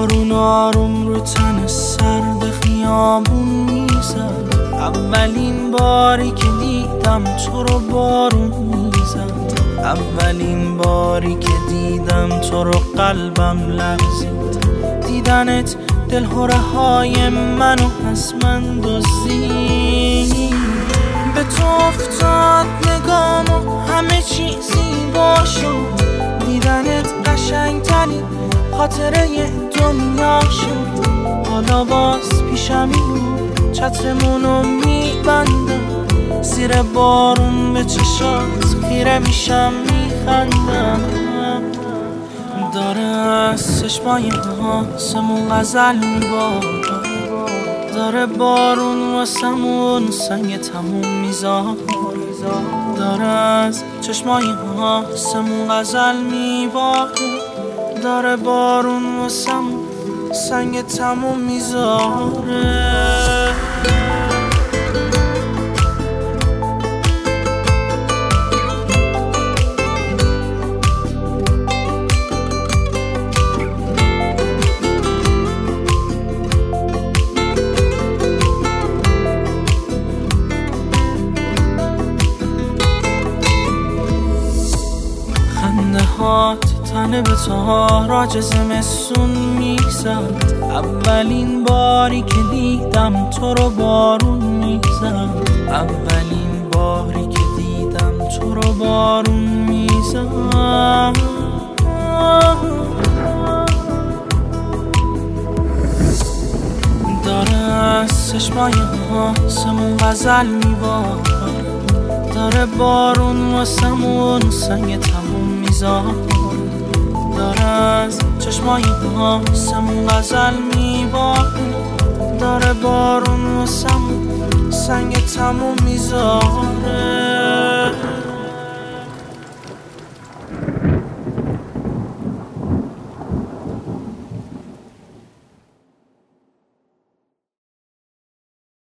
بارون آروم رو تن سرد خیابون میزد. اولین باری که دیدم تو رو بارون میزد. اولین باری که دیدم تو رو قلبم لرزید. دیدنت دلهره های منو از من دزدید. به تو افتاد نگام و همه چیزی با شد. دیدنت قشنگترین خاطره دنیا شد. حالا باز پیشمی چترمونو میبندم. زیر بارون به چشات خیره میشم میخندم. داره از چشمای آسمون غزل میباره. داره بارون واسمون سنگ تموم میذاره. داره از چشمای آسمون غزل میباره. داره بارون واسمون سنگ تموم میذاره. خنده هات تنه به تاراج زمستون میزد. اولین باری که دیدم تو رو بارون میزد. اولین باری که دیدم تو رو بارون میزد. داره از چشمای آسمون غزل میباره. داره بارون واسمون سنگ تموم میذاره. داره از چشمای آسمون غزل میباره. داره بارون واسمون سنگ تموم میذاره.